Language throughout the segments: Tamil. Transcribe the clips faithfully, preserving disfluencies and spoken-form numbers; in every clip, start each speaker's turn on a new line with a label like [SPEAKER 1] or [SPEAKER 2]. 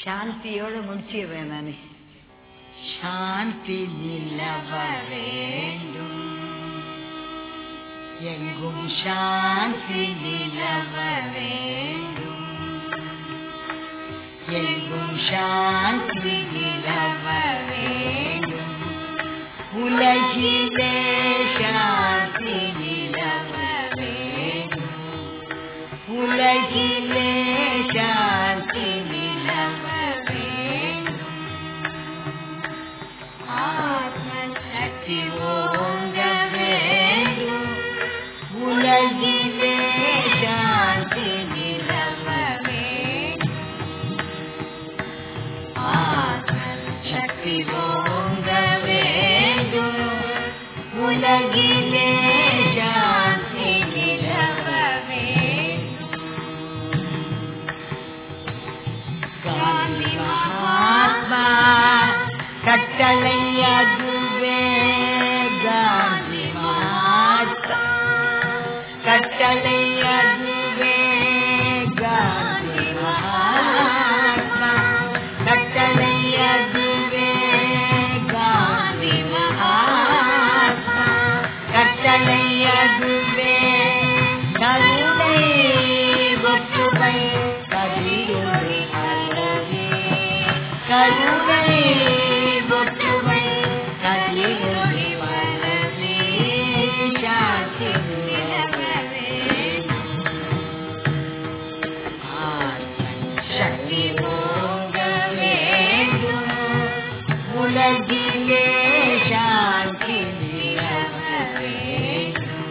[SPEAKER 1] சாந்தியோட முடிச்சிடுறேன் நானே. சாந்தி நிலவ வேண்டும், எங்கும் சாந்தி நிலவ வேண்டும், எங்கும் சாந்தி நிலவ வேண்டும், உலகிலே சாந்தி நிலவ வேண்டும், உலகிலே சாந்தி நிலவ வேண்டும், ஆத்மசக்தி ஓங்க வேண்டும், உலகிலே சாந்தி நிலவ வேண்டும், ஆத்மசக்தி ஓங்க வேண்டும், உலகிலே சாந்தி நிலவ வேண்டும். காந்தி மகாத்மா கட்டளை அதுவே, காந்தி மகாத்மா கட்டளை அதுவே, காந்தி மகாத்மா கட்டளை அதுவே, காந்தி மகாத்மா கட்டளை அதுவே, கருணை ஒற்றுமை கதிரொளி அல்லவே, கருணை ஒற்றுமை கதிரொளி அல்லவே, சாந்தி நிலவ வேண்டும், ஆத்மசக்தி ஓங்க வேண்டும், உலகிலே சாந்தி நிலவ வேண்டும்,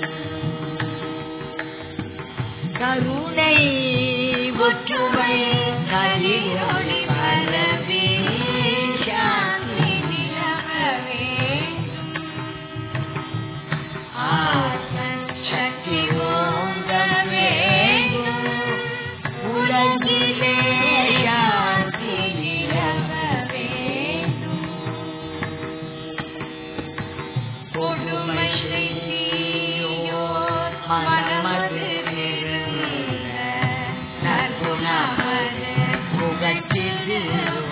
[SPEAKER 1] கருணை ஒற்றுமை கதிரொளி அல்லவே, சாந்தி நிலவ வேண்டும், ஆத்மசக்தி ஓங்க வேண்டும், உலகிலே சாந்தி நிலவ வேண்டும், கொடுமை செய்யோர் மனமது நிறுத்த நற்குணமது புகழ்த்திடுவோம்,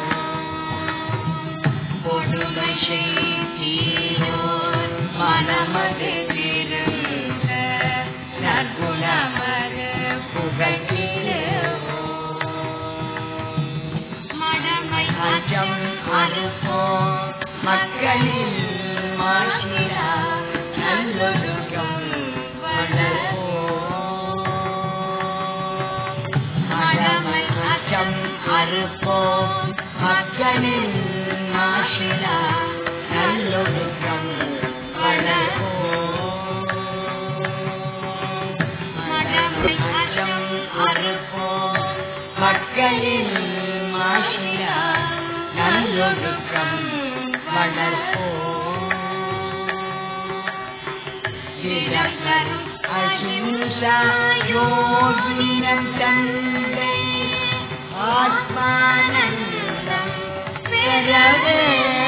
[SPEAKER 1] கொடுமை செய்யோர் மனமது நிறுத்த நற்குணமது புகழ்த்திடுவோம், மடமை அச்சம் அறுப்போம், மக்களில் மாற்றினா நல்லொழுக்கம் வளர்ப்போம், மடமை அச்சம் அறுப்போம், மக்களில் மாற்றினா நல்லொழுக்கம் வளர்ப்போம், மடமை அச்சம் அறுப்போம், மக்களில் மாற்றினா நல்லொழுக்கம் வளர்ப்போம், திலகரும் அஹிம்சா யோகினம் தந்தை ஆத்மானந்தம் பெறவே,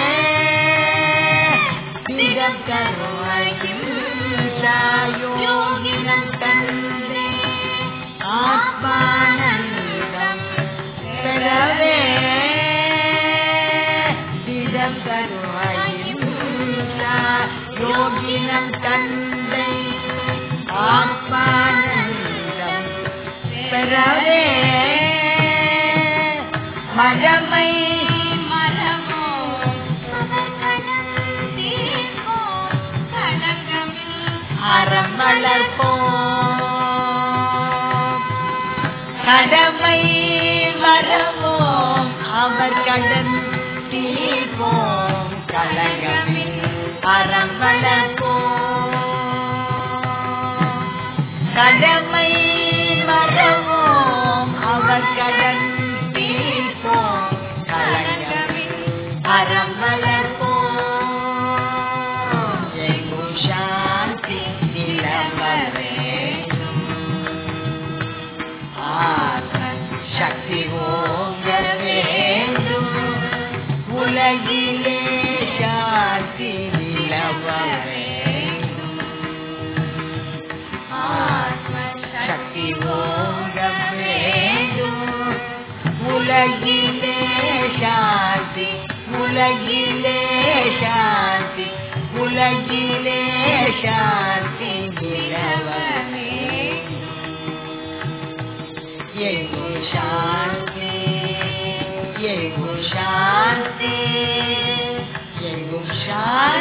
[SPEAKER 1] திலகரும் அஹிம்சா யோகினம் தந்தை ஆத்மானந்தம் பெறவே, திலகரும் அஹிம்சா யோகினம் தந்தை ஆத்மானந்தம் பெறவே, மடமை மறவோம் தீர்ப்போம், களங்கமில் அறம் வளர்ப்போம், கடமை மறவோம் அவர் கடன் தீர்ப்போம், களங்கமில் அறம் வளர்ப்போம், கடமை மறவோம் அவர் கடன் தீர்ப்போம், களங்கமில் அறம் வளர்ப்போம், எங்கும் சாந்தி நிலவ வேண்டும், ஆத்மசக்தி ஓங்க வேண்டும், உலகிலே சாந்தி நிலவ வேண்டும், ஆத்மசக்தி உலகிலே சாந்தி உலகிலே சாந்தி உலகிலே சாந்தி நிலவனே எங்கும் சாந்தி எங்கும் சாந்தி எங்கும் சாந்தி